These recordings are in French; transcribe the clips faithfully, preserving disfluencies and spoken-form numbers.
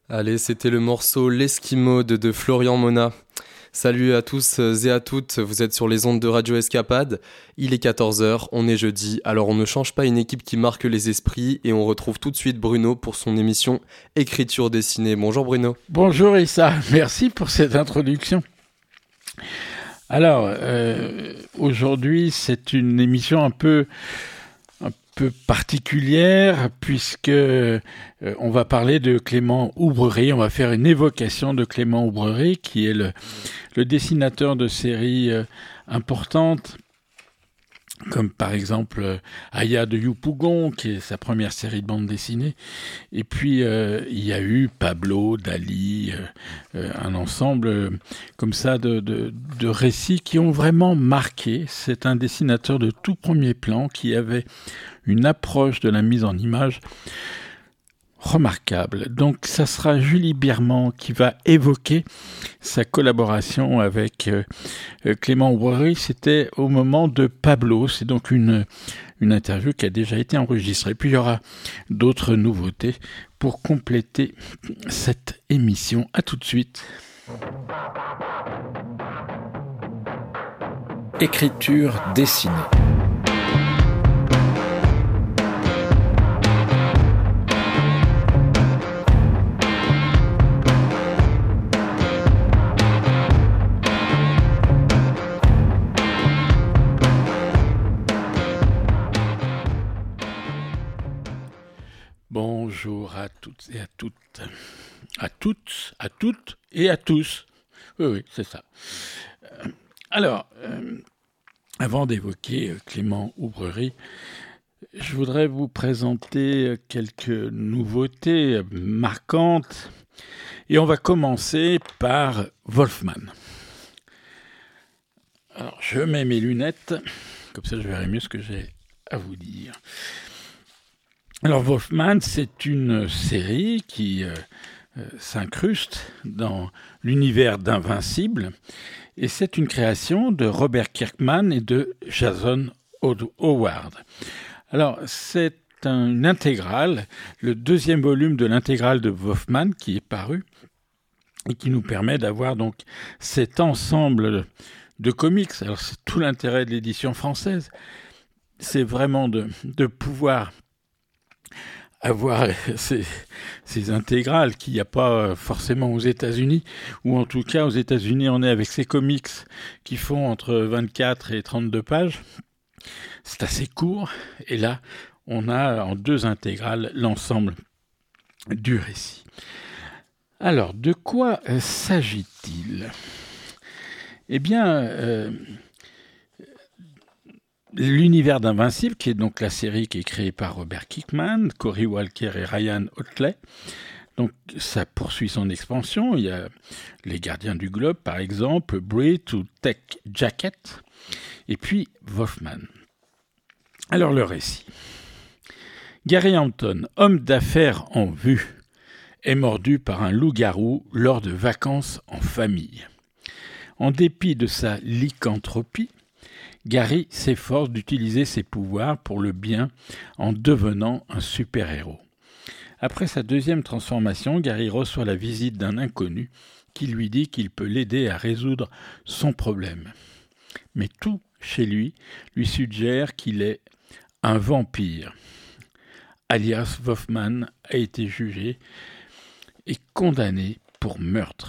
Allez, c'était le morceau L'Esquimau de, de Florian Mona. Salut à tous et à toutes, vous êtes sur les ondes de Radio Escapade. Il est quatorze heures, on est jeudi, alors on ne change pas une équipe qui marque les esprits et on retrouve tout de suite Bruno pour son émission Écriture dessinée. Bonjour Bruno. Bonjour Issa, merci pour cette introduction. Alors, euh, aujourd'hui c'est une émission un peu... un peu particulière puisque euh, on va parler de Clément Houbrerie, on va faire une évocation de Clément Houbrerie qui est le, le dessinateur de séries euh, importantes comme par exemple euh, Aya de Yupougon qui est sa première série de bande dessinée, et puis euh, il y a eu Pablo, Dali, euh, euh, un ensemble euh, comme ça de, de, de récits qui ont vraiment marqué. C'est un dessinateur de tout premier plan qui avait une approche de la mise en image remarquable. Donc ça sera Julie Biermann qui va évoquer sa collaboration avec euh, Clément Houbrerie. C'était au moment de Pablo. C'est donc une, une interview qui a déjà été enregistrée. Puis il y aura d'autres nouveautés pour compléter cette émission. À tout de suite. Écriture dessinée. Bonjour à toutes et à toutes. À toutes, à toutes et à tous. Oui, oui, c'est ça. Euh, alors, euh, avant d'évoquer euh, Clément Houbrerie, je voudrais vous présenter quelques nouveautés marquantes. Et on va commencer par Wolfman. Alors, je mets mes lunettes, comme ça je verrai mieux ce que j'ai à vous dire. Alors, Wolfman, c'est une série qui euh, euh, s'incruste dans l'univers d'Invincible, et c'est une création de Robert Kirkman et de Jason Howard. Alors, c'est un, une intégrale, le deuxième volume de l'intégrale de Wolfman qui est paru, et qui nous permet d'avoir donc cet ensemble de comics. Alors, c'est tout l'intérêt de l'édition française, c'est vraiment de, de pouvoir avoir ces, ces intégrales qu'il n'y a pas forcément aux États-Unis, ou en tout cas aux États-Unis on est avec ces comics qui font entre vingt-quatre et trente-deux pages. C'est assez court, et là on a en deux intégrales l'ensemble du récit. Alors, de quoi s'agit-il ? Eh bien, euh, l'univers d'Invincible, qui est donc la série qui est créée par Robert Kirkman, Cory Walker et Ryan Ottley. Donc ça poursuit son expansion. Il y a les Gardiens du Globe, par exemple, Brit ou Tech Jacket, et puis Wolfman. Alors le récit. Gary Hampton, homme d'affaires en vue, est mordu par un loup-garou lors de vacances en famille. En dépit de sa lycanthropie, Gary s'efforce d'utiliser ses pouvoirs pour le bien en devenant un super-héros. Après sa deuxième transformation, Gary reçoit la visite d'un inconnu qui lui dit qu'il peut l'aider à résoudre son problème. Mais tout, chez lui, lui suggère qu'il est un vampire. Alias Wolfman a été jugé et condamné pour meurtre.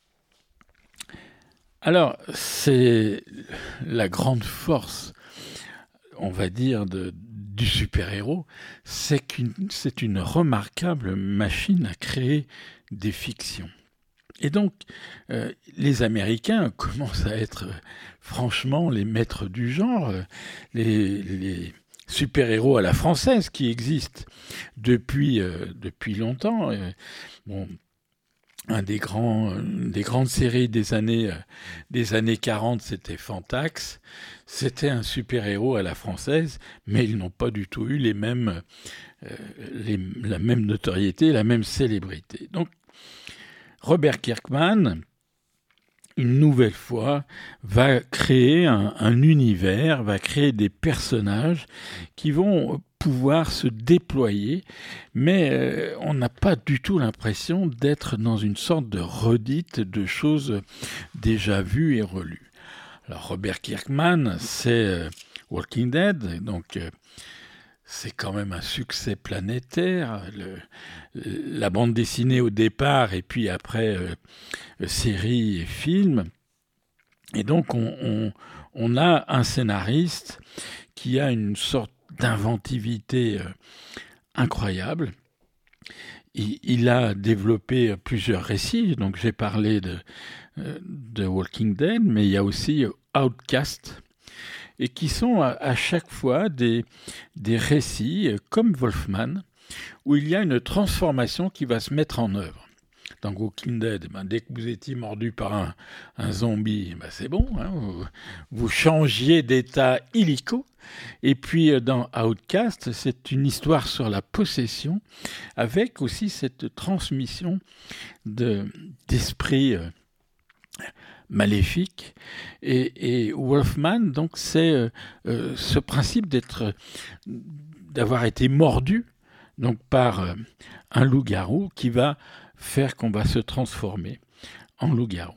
Alors, c'est la grande force, on va dire, de, du super-héros, c'est qu'une, c'est une remarquable machine à créer des fictions. Et donc, euh, les Américains commencent à être, euh, franchement, les maîtres du genre, les, les super-héros à la française qui existent depuis, euh, depuis longtemps. Euh, bon, Un des grands, une des grandes séries des années, des années quarante, c'était Fantax. C'était un super-héros à la française, mais ils n'ont pas du tout eu les mêmes, euh, les, la même notoriété, la même célébrité. Donc, Robert Kirkman, une nouvelle fois, va créer un, un univers, va créer des personnages qui vont pouvoir se déployer, mais euh, on n'a pas du tout l'impression d'être dans une sorte de redite de choses déjà vues et relues. Alors Robert Kirkman, c'est euh, Walking Dead, donc euh, c'est quand même un succès planétaire. Le, la bande dessinée au départ et puis après euh, série et film. Et donc on, on, on a un scénariste qui a une sorte d'inventivité euh, incroyable. Il, il a développé plusieurs récits, donc j'ai parlé de, euh, de Walking Dead, mais il y a aussi Outcast, et qui sont à, à chaque fois des, des récits, euh, comme Wolfman, où il y a une transformation qui va se mettre en œuvre. Dans Walking Dead, ben, dès que vous étiez mordu par un, un zombie, ben, c'est bon, hein, vous, vous changiez d'état illico. Et puis dans Outcast, c'est une histoire sur la possession, avec aussi cette transmission de, d'esprit euh, maléfique. Et, et Wolfman, donc, c'est euh, euh, ce principe d'être, d'avoir été mordu donc, par euh, un loup-garou qui va faire qu'on va se transformer en loup-garou.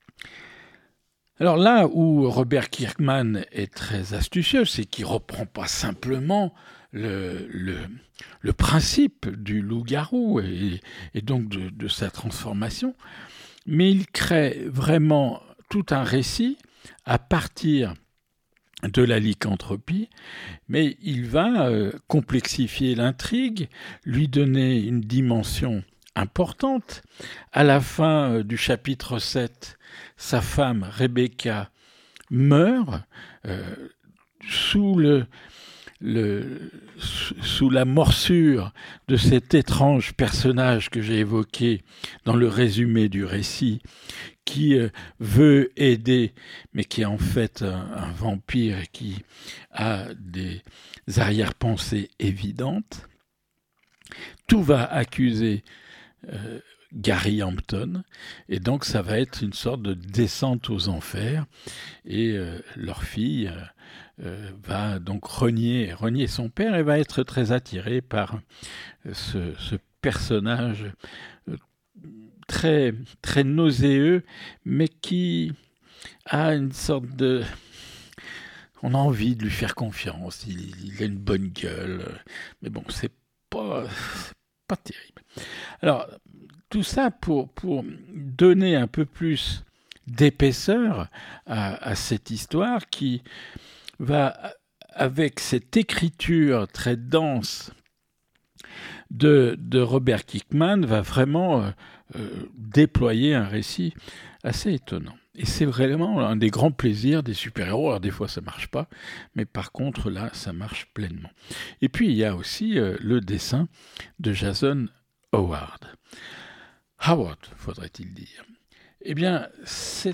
Alors là où Robert Kirkman est très astucieux, c'est qu'il ne reprend pas simplement le, le, le principe du loup-garou et, et donc de, de sa transformation, mais il crée vraiment tout un récit à partir de la lycanthropie, mais il va euh, complexifier l'intrigue, lui donner une dimension importante. À la fin euh, du chapitre sept, sa femme Rebecca meurt euh, sous, le, le, sous la morsure de cet étrange personnage que j'ai évoqué dans le résumé du récit, qui euh, veut aider, mais qui est en fait un, un vampire et qui a des arrière-pensées évidentes. Tout va accuser euh, Gary Hampton, et donc ça va être une sorte de descente aux enfers, et euh, leur fille euh, euh, va donc renier, renier son père et va être très attirée par euh, ce, ce personnage euh, très, très nauséeux, mais qui a une sorte de... On a envie de lui faire confiance, il, il a une bonne gueule, mais bon, c'est pas, c'est pas terrible. Alors, tout ça pour, pour donner un peu plus d'épaisseur à, à cette histoire qui va, avec cette écriture très dense de, de Robert Kirkman, va vraiment euh, euh, déployer un récit assez étonnant. Et c'est vraiment un des grands plaisirs des super-héros. Alors des fois ça marche pas, mais par contre là ça marche pleinement. Et puis il y a aussi euh, le dessin de Jason Howard. Howard, faudrait-il dire. Eh bien, c'est...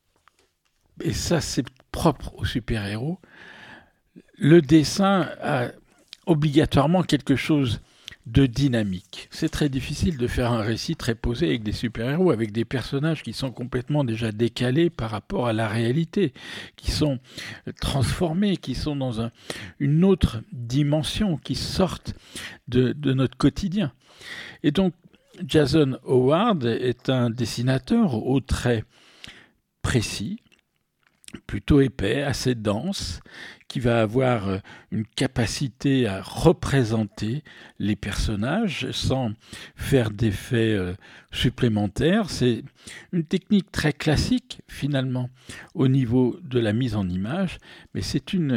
et ça c'est propre aux super-héros, le dessin a obligatoirement quelque chose de dynamique. C'est très difficile de faire un récit très posé avec des super-héros, avec des personnages qui sont complètement déjà décalés par rapport à la réalité, qui sont transformés, qui sont dans un, une autre dimension, qui sortent de, de notre quotidien. Et donc, Jason Howard est un dessinateur aux traits précis, plutôt épais, assez dense, qui va avoir une capacité à représenter les personnages sans faire d'effets euh, supplémentaires. C'est une technique très classique, finalement, au niveau de la mise en image, mais c'est une,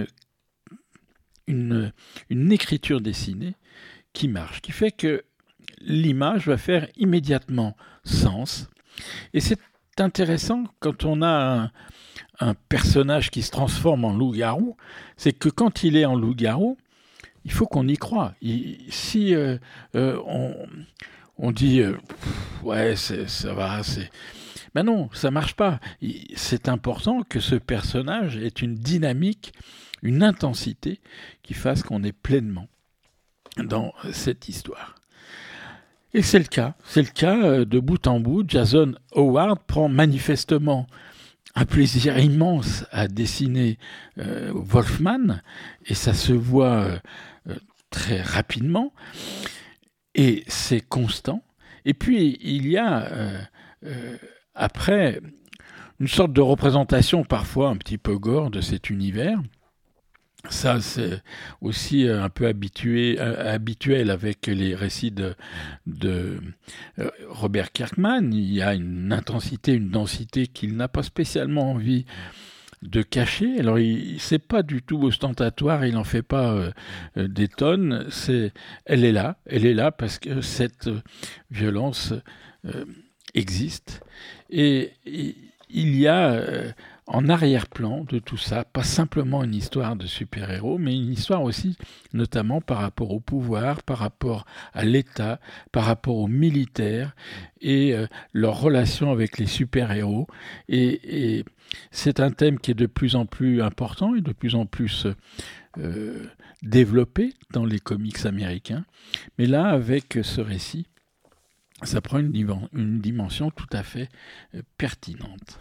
une, une écriture dessinée qui marche, qui fait que l'image va faire immédiatement sens. Et c'est intéressant quand on a un, un personnage qui se transforme en loup-garou, c'est que quand il est en loup-garou, il faut qu'on y croie. Il, si euh, euh, on, on dit euh, « ouais, c'est, ça va », c'est... Ben non, ça marche pas. Il, c'est important que ce personnage ait une dynamique, une intensité qui fasse qu'on est pleinement dans cette histoire. Et c'est le cas. C'est le cas de bout en bout. Jason Howard prend manifestement un plaisir immense à dessiner euh, Wolfman, et ça se voit euh, très rapidement, et c'est constant. Et puis, il y a, euh, euh, après, une sorte de représentation parfois un petit peu gore de cet univers. Ça, c'est aussi un peu habitué, habituel avec les récits de, de Robert Kirkman. Il y a une intensité, une densité qu'il n'a pas spécialement envie de cacher. Alors, il, c'est pas du tout ostentatoire, il n'en fait pas euh, des tonnes. C'est, elle est là, elle est là parce que cette violence euh, existe. Et, et il y a euh, en arrière-plan de tout ça, pas simplement une histoire de super-héros, mais une histoire aussi, notamment par rapport au pouvoir, par rapport à l'État, par rapport aux militaires et euh, leur relation avec les super-héros. Et, et c'est un thème qui est de plus en plus important et de plus en plus euh, développé dans les comics américains. Mais là, avec ce récit, ça prend une, dim- une dimension tout à fait euh, pertinente.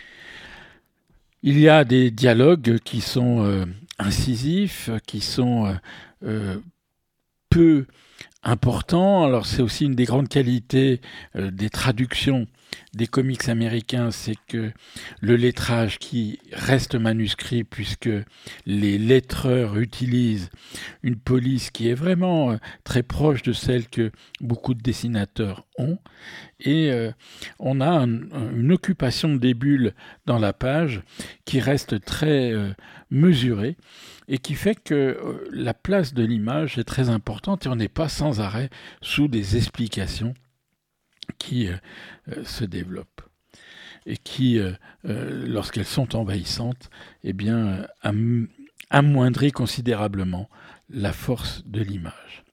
Il y a des dialogues qui sont euh, incisifs, qui sont euh, euh, peu importants. Alors c'est aussi une des grandes qualités euh, des traductions des comics américains, c'est que le lettrage qui reste manuscrit, puisque les lettreurs utilisent une police qui est vraiment euh, très proche de celle que beaucoup de dessinateurs ont, et euh, on a un, une occupation des bulles dans la page qui reste très euh, mesurée, et qui fait que euh, la place de l'image est très importante, et on n'est pas sans arrêt sous des explications qui euh, euh, se développent et qui, euh, euh, lorsqu'elles sont envahissantes, eh bien, am- amoindrit considérablement la force de l'image.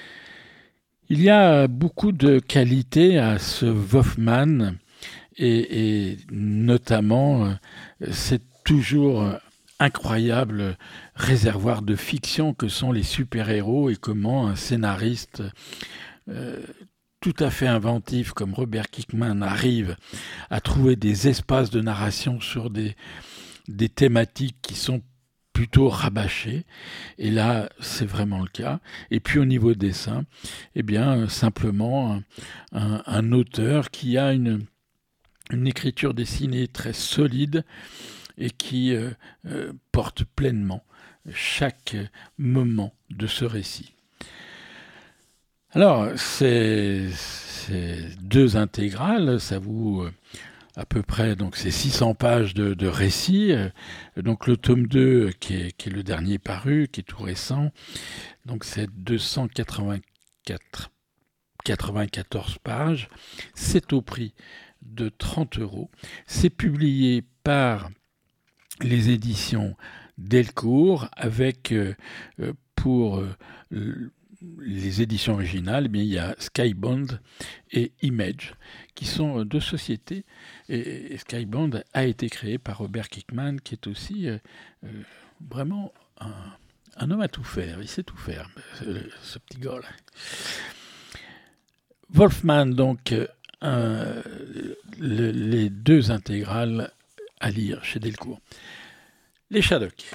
Il y a beaucoup de qualités à ce Wolfman, et, et notamment, euh, c'est toujours incroyable réservoir de fiction que sont les super-héros, et comment un scénariste euh, tout à fait inventif comme Robert Kirkman arrive à trouver des espaces de narration sur des, des thématiques qui sont plutôt rabâchées. Et là, c'est vraiment le cas. Et puis au niveau dessin, eh bien, simplement un, un, un auteur qui a une, une écriture dessinée très solide et qui euh, euh, porte pleinement chaque moment de ce récit. Alors, ces, ces deux intégrales, ça vous euh, à peu près, donc c'est six cents pages de, de récits. Euh, donc le tome deux, qui est, qui est le dernier paru, qui est tout récent, donc c'est deux cent quatre-vingt-quatre, quatre-vingt-quatorze pages. C'est au prix de trente euros. C'est publié par les éditions Delcourt, avec euh, pour euh, les éditions originales, eh bien, il y a Skybound et Image, qui sont deux sociétés. Et, et Skybound a été créé par Robert Kirkman, qui est aussi euh, euh, vraiment un, un homme à tout faire. Il sait tout faire, ce, ce petit gars-là. Wolfman, donc, euh, le, les deux intégrales à lire chez Delcourt. Les Shadocks.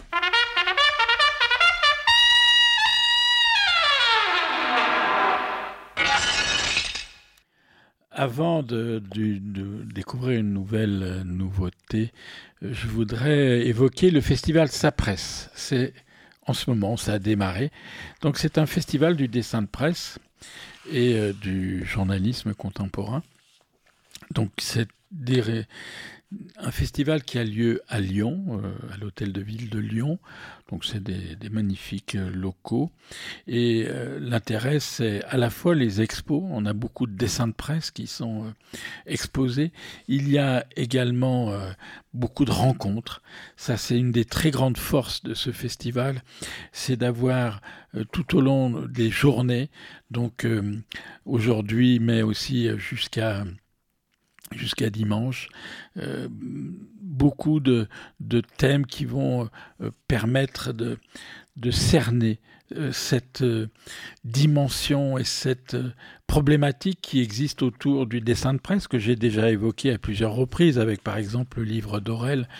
Avant de, de, de découvrir une nouvelle nouveauté, je voudrais évoquer le festival Sapresse. C'est en ce moment, ça a démarré. Donc c'est un festival du dessin de presse et euh, du journalisme contemporain. Donc c'est des, un festival qui a lieu à Lyon, euh, à l'hôtel de ville de Lyon. Donc c'est des, des magnifiques euh, locaux. Et euh, l'intérêt, c'est à la fois les expos. On a beaucoup de dessins de presse qui sont euh, exposés. Il y a également euh, beaucoup de rencontres. Ça, c'est une des très grandes forces de ce festival. C'est d'avoir euh, tout au long des journées, donc euh, aujourd'hui, mais aussi jusqu'à... jusqu'à dimanche, euh, beaucoup de, de thèmes qui vont euh, permettre de, de cerner euh, cette euh, dimension et cette euh, problématique qui existe autour du dessin de presse, que j'ai déjà évoqué à plusieurs reprises, avec par exemple le livre d'Aurel,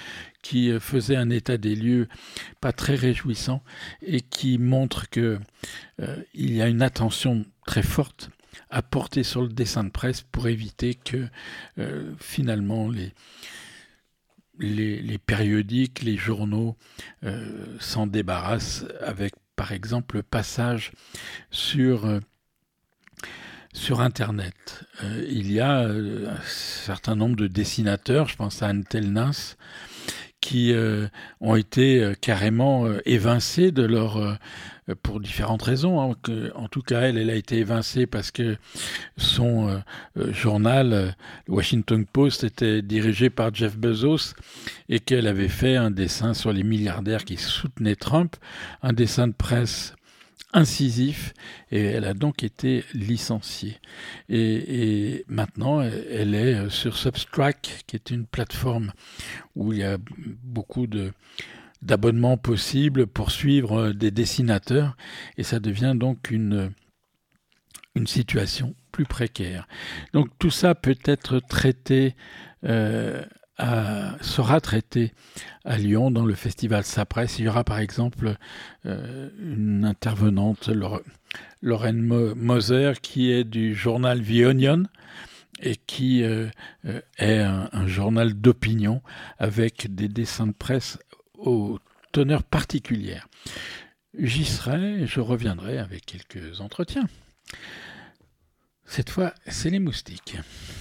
qui faisait un état des lieux pas très réjouissant et qui montre que euh, il y a une attention très forte à porter sur le dessin de presse pour éviter que euh, finalement les, les, les périodiques, les journaux euh, s'en débarrassent avec par exemple le passage sur, euh, sur Internet. Euh, il y a euh, un certain nombre de dessinateurs, je pense à Anne Telnas, qui euh, ont été euh, carrément euh, évincés de leur... Euh, pour différentes raisons. Hein, que, en tout cas, elle, elle a été évincée parce que son euh, euh, journal, euh, le Washington Post, était dirigé par Jeff Bezos et qu'elle avait fait un dessin sur les milliardaires qui soutenaient Trump, un dessin de presse incisif, et elle a donc été licenciée. Et, et maintenant, elle est sur Substract, qui est une plateforme où il y a beaucoup de d'abonnements possibles pour suivre des dessinateurs, et ça devient donc une, une situation plus précaire. Donc tout ça peut être traité, euh, à, sera traité à Lyon dans le festival Sapresse. Il y aura par exemple euh, une intervenante, Lorraine Moser, qui est du journal The Onion, et qui euh, est un, un journal d'opinion avec des dessins de presse aux teneurs particulières. J'y serai, je reviendrai avec quelques entretiens. Cette fois, c'est les moustiques.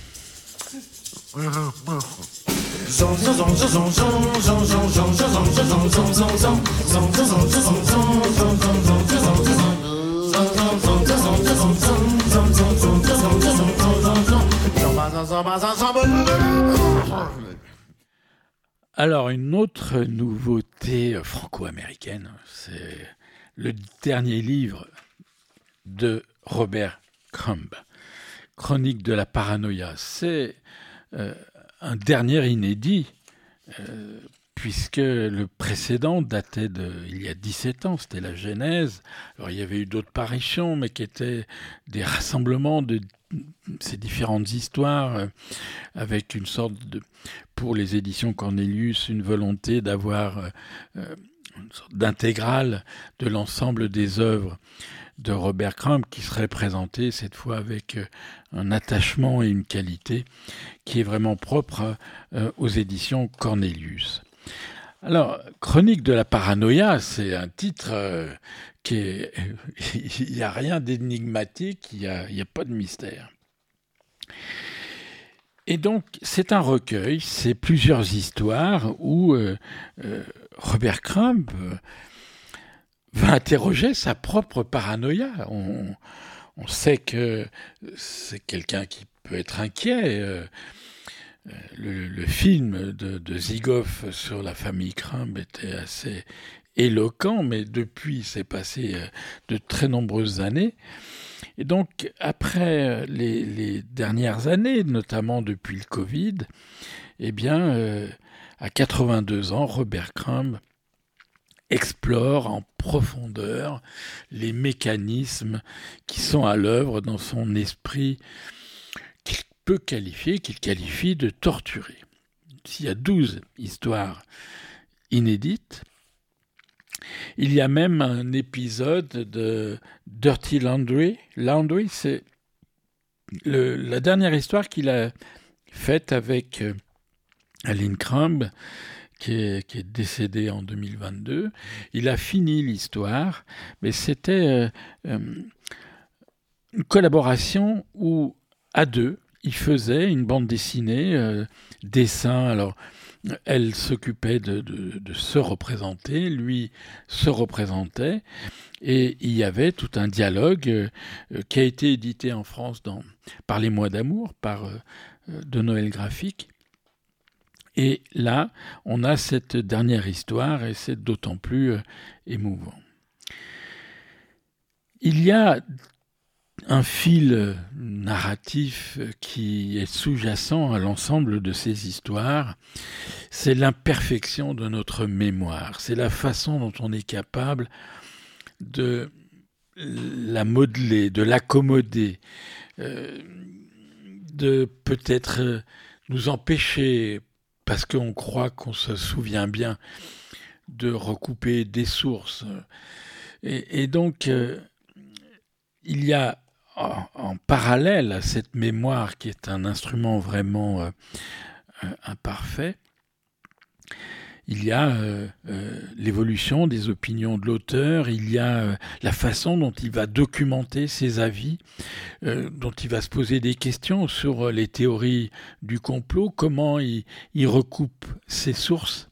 Alors, une autre nouveauté franco-américaine, c'est le dernier livre de Robert Crumb, Chronique de la paranoïa. C'est euh, un dernier inédit, euh, puisque le précédent datait d'il y a dix-sept ans, c'était la Genèse. Alors, il y avait eu d'autres parutions, mais qui étaient des rassemblements de ces différentes histoires, euh, avec une sorte de, pour les éditions Cornelius, une volonté d'avoir euh, une sorte d'intégrale de l'ensemble des œuvres de Robert Crumb, qui serait présentée cette fois avec euh, un attachement et une qualité qui est vraiment propre euh, aux éditions Cornelius. Alors, Chronique de la paranoïa, c'est un titre euh, qui est... il n'y a rien d'énigmatique, il n'y a, il n'y a pas de mystère. Et donc, c'est un recueil, c'est plusieurs histoires où euh, euh, Robert Crumb euh, va interroger sa propre paranoïa. On, on sait que c'est quelqu'un qui peut être inquiet. Euh, le, le film de, de Zigoff sur la famille Crumb était assez éloquent, mais depuis, il s'est passé de très nombreuses années. Et donc, après les, les dernières années, notamment depuis le Covid, eh bien, euh, à quatre-vingt-deux ans, Robert Crumb explore en profondeur les mécanismes qui sont à l'œuvre dans son esprit qu'il peut qualifier, qu'il qualifie de torturé. S'il y a douze histoires inédites, il y a même un épisode de Dirty Laundry. Laundry, c'est le, la dernière histoire qu'il a faite avec euh, Aline Crumb, qui est, qui est décédée en deux mille vingt-deux. Il a fini l'histoire, mais c'était euh, euh, une collaboration où, à deux, il faisait une bande dessinée, euh, dessin, alors... Elle s'occupait de, de, de se représenter, lui se représentait, et il y avait tout un dialogue euh, qui a été édité en France dans, par Les Mois d'amour, par euh, de Noël Graphique. Et là, on a cette dernière histoire, et c'est d'autant plus euh, émouvant. Il y a un fil narratif qui est sous-jacent à l'ensemble de ces histoires, c'est l'imperfection de notre mémoire, c'est la façon dont on est capable de la modeler, de l'accommoder, euh, de peut-être nous empêcher parce qu'on croit qu'on se souvient bien de recouper des sources. Et, et donc, euh, il y a en, en parallèle à cette mémoire qui est un instrument vraiment euh, imparfait, il y a euh, euh, l'évolution des opinions de l'auteur, il y a euh, la façon dont il va documenter ses avis, euh, dont il va se poser des questions sur les théories du complot, comment il, il recoupe ses sources,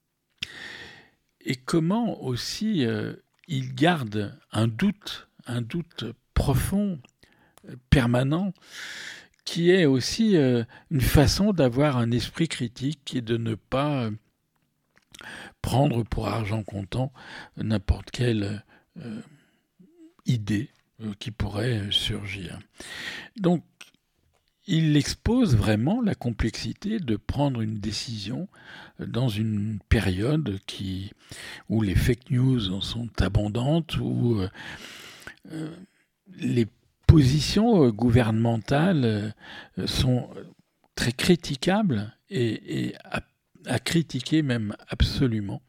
et comment aussi euh, il garde un doute, un doute profond, permanent, qui est aussi euh, une façon d'avoir un esprit critique et de ne pas euh, prendre pour argent comptant n'importe quelle euh, idée euh, qui pourrait surgir. Donc, il expose vraiment la complexité de prendre une décision dans une période qui, où les fake news sont abondantes, où euh, euh, les positions gouvernementales euh, sont très critiquables et, et à, à critiquer même absolument.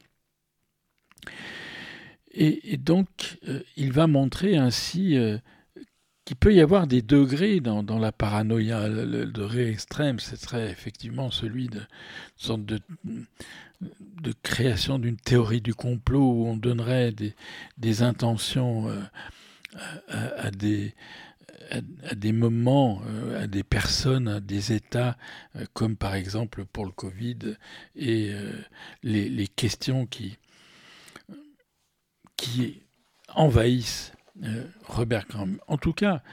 Et, et donc, euh, il va montrer ainsi euh, qu'il peut y avoir des degrés dans, dans la paranoïa. Le, le degré extrême, ce serait effectivement celui de sorte de, de création d'une théorie du complot où on donnerait des, des intentions euh, à, à, des, à, à des moments, euh, à des personnes, à des États, euh, comme par exemple pour le Covid, et euh, les, les questions qui, qui envahissent Euh, Robert Crumb. En tout cas,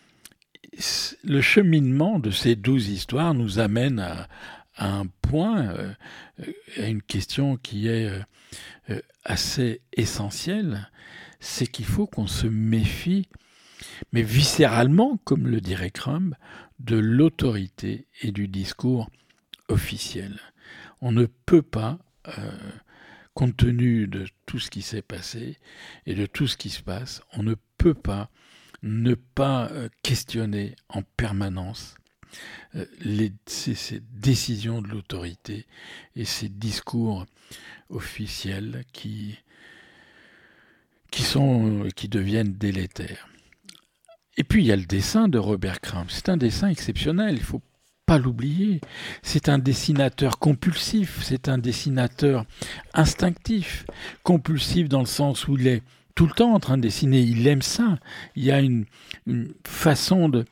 le cheminement de ces douze histoires nous amène à, à un point, euh, à une question qui est euh, assez essentielle, c'est qu'il faut qu'on se méfie, mais viscéralement, comme le dirait Crumb, de l'autorité et du discours officiel. On ne peut pas... Euh, compte tenu de tout ce qui s'est passé et de tout ce qui se passe, on ne peut pas ne pas questionner en permanence les, ces, ces décisions de l'autorité et ces discours officiels qui, qui, sont, qui deviennent délétères. Et puis il y a le dessin de Robert Crumb. C'est un dessin exceptionnel, il faut pas l'oublier. C'est un dessinateur compulsif, c'est un dessinateur instinctif, compulsif dans le sens où il est tout le temps en train de dessiner, il aime ça. Il y a une, une façon de,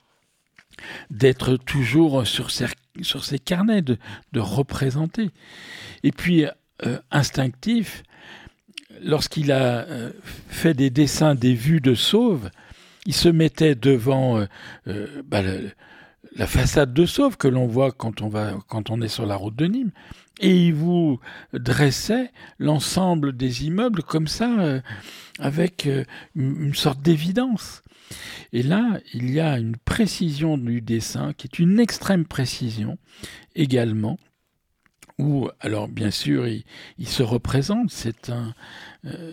d'être toujours sur ses, sur ses carnets, de, de représenter. Et puis, euh, instinctif, lorsqu'il a euh, fait des dessins des vues de Sauve, il se mettait devant euh, euh, bah, le, la façade de Sauve que l'on voit quand on va, quand on est sur la route de Nîmes, et il vous dressait l'ensemble des immeubles comme ça, euh, avec euh, une, une sorte d'évidence. Et là, il y a une précision du dessin qui est une extrême précision également, où, alors bien sûr, il, il se représente, c'est un... Euh,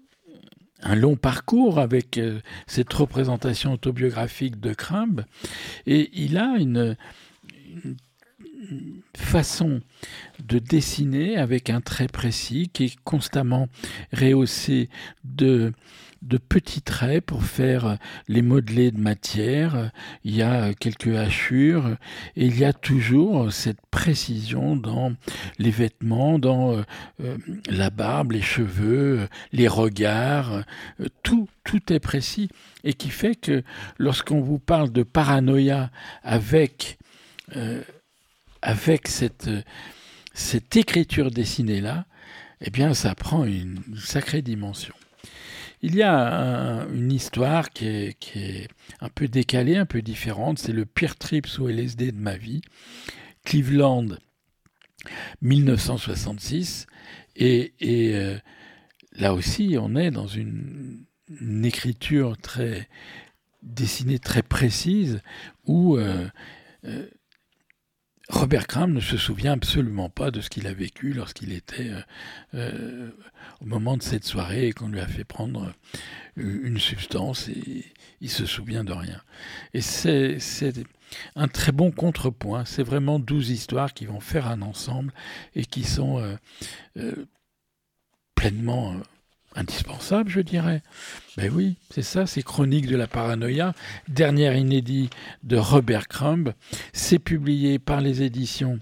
un long parcours avec euh, cette représentation autobiographique de Crumb, et il a une, une, une façon de dessiner avec un trait précis qui est constamment rehaussé de, de petits traits pour faire les modelés de matière. Il y a quelques hachures et il y a toujours cette précision dans les vêtements, dans euh, la barbe, les cheveux, les regards. Euh, tout, tout est précis et qui fait que lorsqu'on vous parle de paranoïa avec, euh, avec cette, cette écriture dessinée-là, eh bien ça prend une sacrée dimension. Il y a un, une histoire qui est, qui est un peu décalée, un peu différente. C'est le pire trip sous L S D de ma vie. Cleveland, dix-neuf cent soixante-six. Et, et euh, là aussi, on est dans une, une écriture très dessinée, très précise, où euh, euh, Robert Crumb ne se souvient absolument pas de ce qu'il a vécu lorsqu'il était euh, euh, au moment de cette soirée et qu'on lui a fait prendre une substance et il se souvient de rien. Et c'est, c'est un très bon contrepoint. C'est vraiment douze histoires qui vont faire un ensemble et qui sont euh, euh, pleinement euh, indispensables, je dirais. Ben oui, c'est ça, c'est Chroniques de la paranoïa, dernière inédit de Robert Crumb. C'est publié par les éditions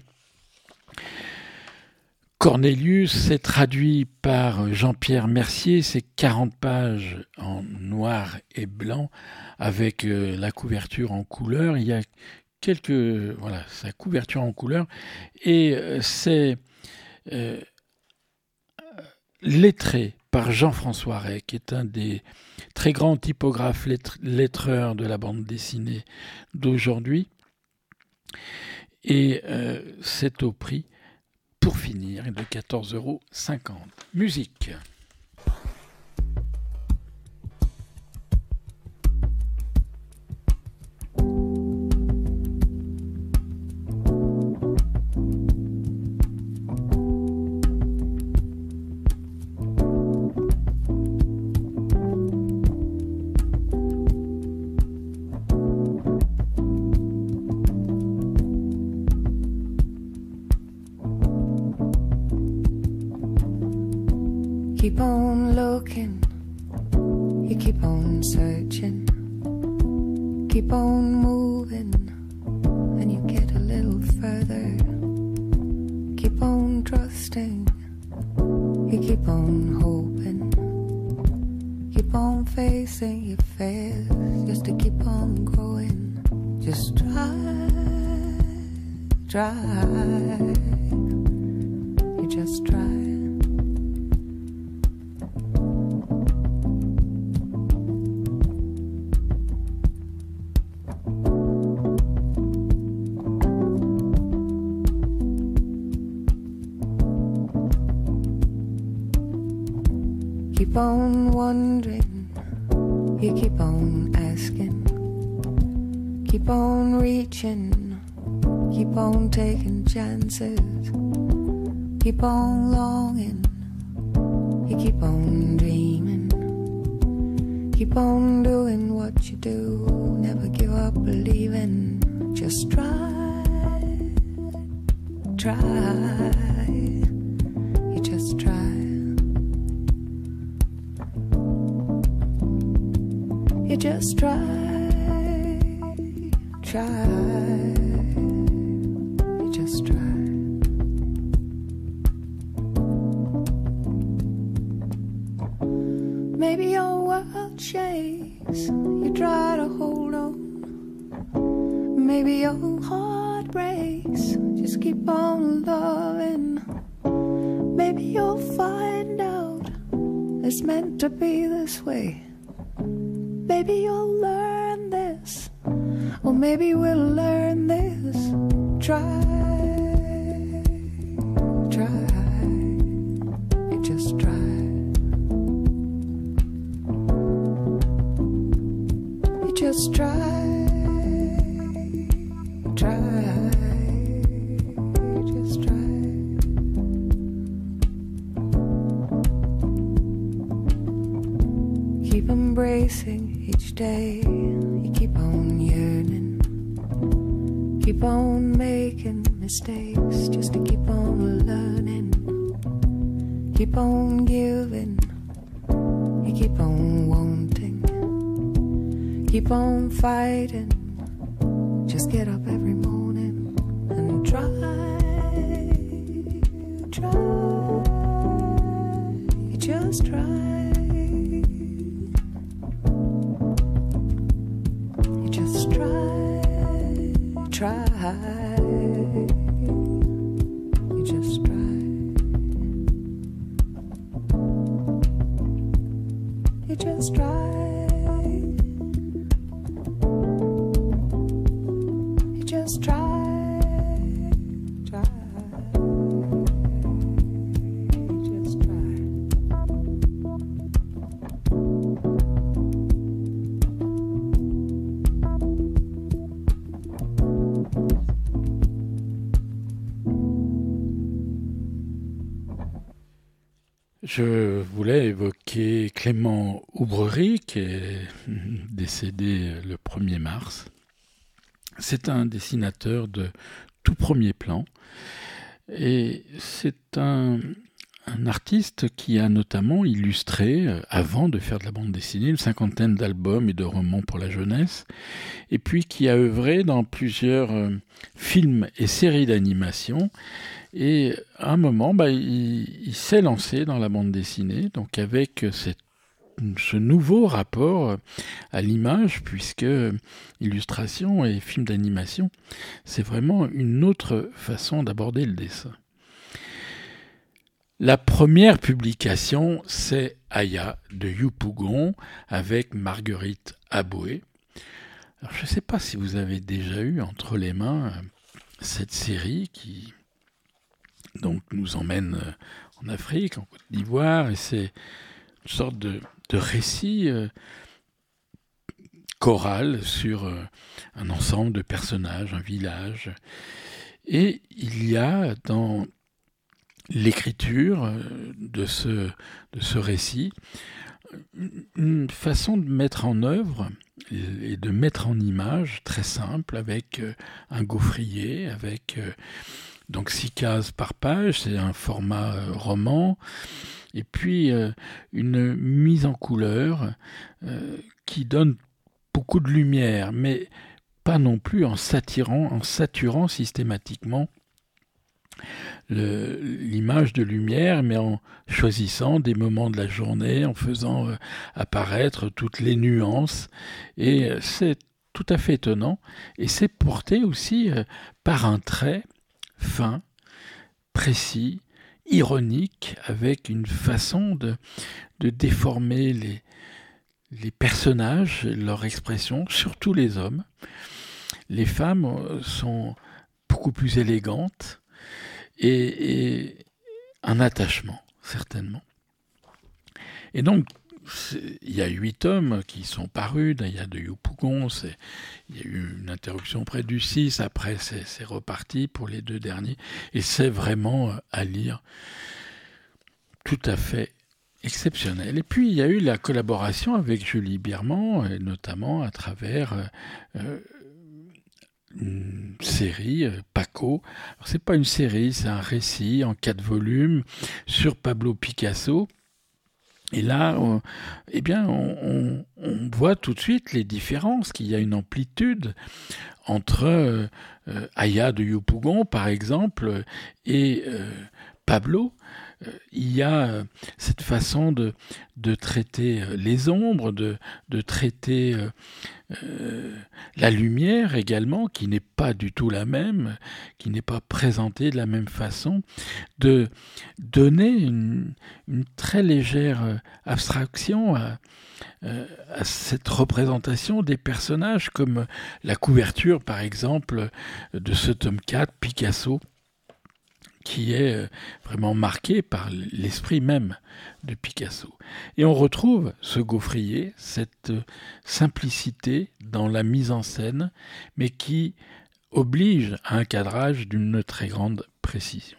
Cornelius, c'est traduit par Jean-Pierre Mercier, c'est quarante pages en noir et blanc avec euh, la couverture en couleur. Il y a quelques... Voilà, sa couverture en couleur. Et euh, c'est euh, lettré par Jean-François Rey, qui est un des très grands typographes lettre- lettreurs de la bande dessinée d'aujourd'hui. Et euh, c'est au prix, pour finir, de quatorze euros cinquante. Musique. Keep on looking, you keep on searching, keep on moving, and you get a little further. Keep on trusting, you keep on hoping, keep on facing your fears, just to keep on growing. Just try, try, you just try. Keep on wondering, you keep on asking, keep on reaching, keep on taking chances, keep on longing, you keep on dreaming, keep on doing what you do, never give up believing, just try, try, you just try. You just try, try, you just try. Maybe your world shakes, you try to hold on. Maybe your heart breaks, just keep on loving. Maybe you'll find out it's meant to be this way. Maybe you'll learn this, or maybe we'll learn this. Try, try, you just try. You just try, try, you just try. Keep embracing each day, you keep on yearning, keep on making mistakes, just to keep on learning, keep on giving, you keep on wanting, keep on fighting, just get up every morning and try, try, you just try. Try, you just try, you just try, you just try, try, you just try. je voulais évoquer Clément Oubrerie, qui est décédé le premier mars. C'est un dessinateur de tout premier plan et c'est un, un artiste qui a notamment illustré, avant de faire de la bande dessinée, une cinquantaine d'albums et de romans pour la jeunesse, et puis qui a œuvré dans plusieurs euh, films et séries d'animation. Et à un moment, bah, il, il s'est lancé dans la bande dessinée, donc avec cette ce nouveau rapport à l'image, puisque illustration et film d'animation, c'est vraiment une autre façon d'aborder le dessin. La première publication, c'est Aya de Yupougon avec Marguerite Aboué. Alors, je ne sais pas si vous avez déjà eu entre les mains cette série qui donc, nous emmène en Afrique, en Côte d'Ivoire, et c'est une sorte de de récits euh, choral sur euh, un ensemble de personnages, un village. Et il y a dans l'écriture euh, de ce, de ce récit une façon de mettre en œuvre et de mettre en image très simple, avec euh, un gaufrier, avec euh, donc six cases par page, c'est un format euh, roman, et puis euh, une mise en couleur euh, qui donne beaucoup de lumière, mais pas non plus en saturant, en saturant systématiquement le, l'image de lumière, mais en choisissant des moments de la journée, en faisant euh, apparaître toutes les nuances. Et euh, c'est tout à fait étonnant. Et c'est porté aussi euh, par un trait fin, précis, ironique, avec une façon de, de déformer les, les personnages, leur expression, surtout les hommes. Les femmes sont beaucoup plus élégantes et, et un attachement, certainement. Et donc, il y a huit tomes qui sont parus, il y a de Yupougon, c'est, il y a eu une interruption près du six, après c'est, c'est reparti pour les deux derniers, et c'est vraiment à lire tout à fait exceptionnel. Et puis il y a eu la collaboration avec Julie Biermann, et notamment à travers euh, une série, euh, Paco. Alors c'est pas une série, c'est un récit en quatre volumes sur Pablo Picasso. Et là, on, eh bien, on, on, on voit tout de suite les différences, qu'il y a une amplitude entre euh, euh, Aya de Yupougon, par exemple, et euh, Pablo. Euh, il y a euh, cette façon de, de traiter euh, les ombres, de, de traiter euh, euh, la lumière également, qui n'est pas du tout la même, qui n'est pas présentée de la même façon, de donner une, une très légère euh, abstraction à, euh, à cette représentation des personnages, comme la couverture, par exemple, de ce tome quatre, Picasso, qui est vraiment marqué par l'esprit même de Picasso. Et on retrouve ce gaufrier, cette simplicité dans la mise en scène, mais qui oblige à un cadrage d'une très grande précision.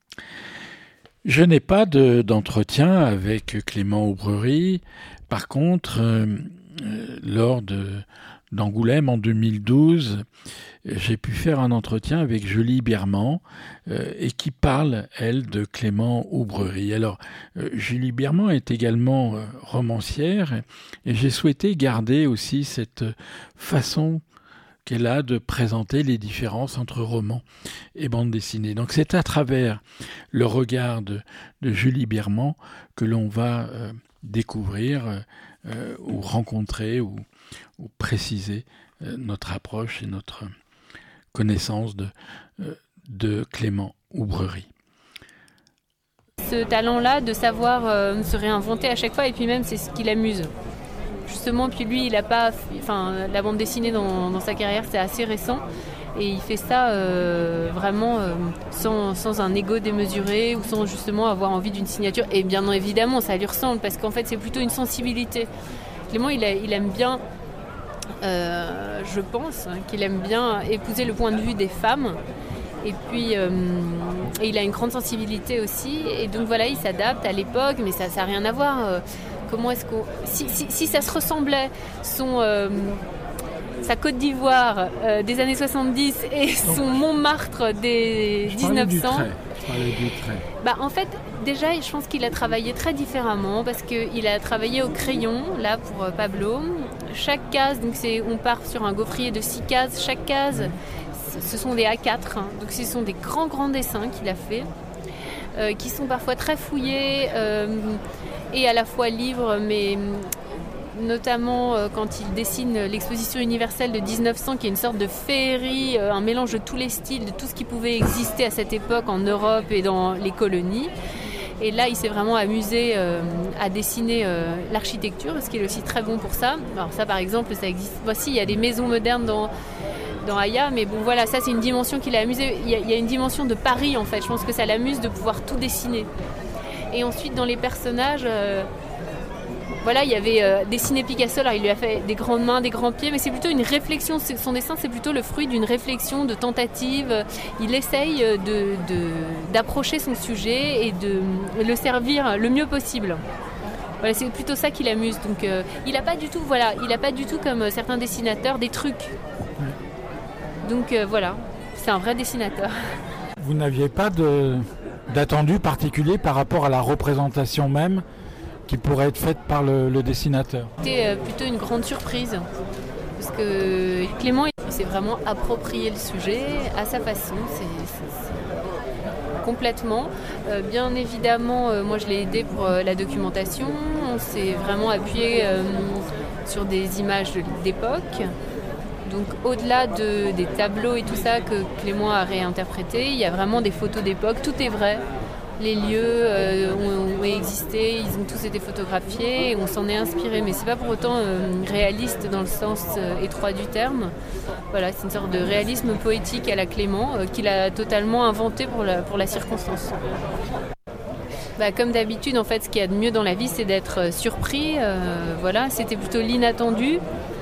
Je n'ai pas de, d'entretien avec Clément Oubrerie. Par contre, euh, lors de d'Angoulême en deux mille douze, j'ai pu faire un entretien avec Julie Biermann euh, et qui parle, elle, de Clément Oubrerie. Alors, euh, Julie Biermann est également euh, romancière et j'ai souhaité garder aussi cette façon qu'elle a de présenter les différences entre roman et bande dessinée. Donc c'est à travers le regard de, de Julie Biermann que l'on va euh, découvrir euh, ou rencontrer ou ou préciser euh, notre approche et notre connaissance de, euh, de Clément Oubrerie. Ce talent-là de savoir euh, se réinventer à chaque fois, et puis même c'est ce qui l'amuse. Justement, puis lui, il a pas, enfin, la bande dessinée dans, dans sa carrière, c'est assez récent, et il fait ça euh, vraiment euh, sans, sans un ego démesuré ou sans justement avoir envie d'une signature. Et bien évidemment, ça lui ressemble parce qu'en fait, c'est plutôt une sensibilité. Clément, il, a, il aime bien. Euh, je pense qu'il aime bien épouser le point de vue des femmes Et puis, euh, et il a une grande sensibilité aussi. Et donc voilà, il s'adapte à l'époque, mais ça n'a rien à voir. Euh, comment est-ce qu'on... Si, si, si ça se ressemblait, son... Euh, sa Côte d'Ivoire euh, des années soixante-dix et son Montmartre des dix-neuf cents. Je parlais du trait. Bah, en fait, déjà, je pense qu'il a travaillé très différemment parce qu'il a travaillé au crayon, là, pour euh, Pablo. Chaque case, donc c'est, on part sur un gaufrier de six cases. Chaque case, ce sont des A quatre. Hein, donc ce sont des grands, grands dessins qu'il a fait, euh, qui sont parfois très fouillés euh, et à la fois livres, mais... notamment euh, quand il dessine l'exposition universelle de dix-neuf cents, qui est une sorte de féerie, euh, un mélange de tous les styles, de tout ce qui pouvait exister à cette époque en Europe et dans les colonies. Et là, il s'est vraiment amusé euh, à dessiner euh, l'architecture, parce qu'il est aussi très bon pour ça. Alors ça, par exemple, ça existe. Voici, il y a des maisons modernes dans, dans Aya, mais bon, voilà, ça, c'est une dimension qui l'a amusé. Il y a, il y a une dimension de Paris, en fait. Je pense que ça l'amuse de pouvoir tout dessiner. Et ensuite, dans les personnages... Euh, Voilà, il y avait euh, dessiné Picasso, alors il lui a fait des grandes mains, des grands pieds, mais c'est plutôt une réflexion, son dessin c'est plutôt le fruit d'une réflexion, de tentative. Il essaye de, de, d'approcher son sujet et de le servir le mieux possible. Voilà, c'est plutôt ça qui l'amuse. Donc euh, il n'a pas du tout, voilà, il a pas du tout comme certains dessinateurs des trucs. Donc euh, voilà, c'est un vrai dessinateur. Vous n'aviez pas de, d'attendu particulier par rapport à la représentation même qui pourrait être faite par le, le dessinateur? C'était plutôt une grande surprise, parce que Clément il s'est vraiment approprié le sujet à sa façon, c'est, c'est, c'est complètement. Euh, bien évidemment, euh, moi je l'ai aidé pour euh, la documentation, on s'est vraiment appuyé euh, sur des images de, d'époque. Donc au-delà de, des tableaux et tout ça que Clément a réinterprété, il y a vraiment des photos d'époque, tout est vrai. Les lieux euh, ont, ont existé, ils ont tous été photographiés et on s'en est inspiré, mais c'est pas pour autant euh, réaliste dans le sens euh, étroit du terme. Voilà, c'est une sorte de réalisme poétique à la Clément euh, qu'il a totalement inventé pour la, pour la circonstance. Bah, comme d'habitude, en fait, ce qu'il y a de mieux dans la vie, c'est d'être surpris. Euh, voilà, c'était plutôt l'inattendu.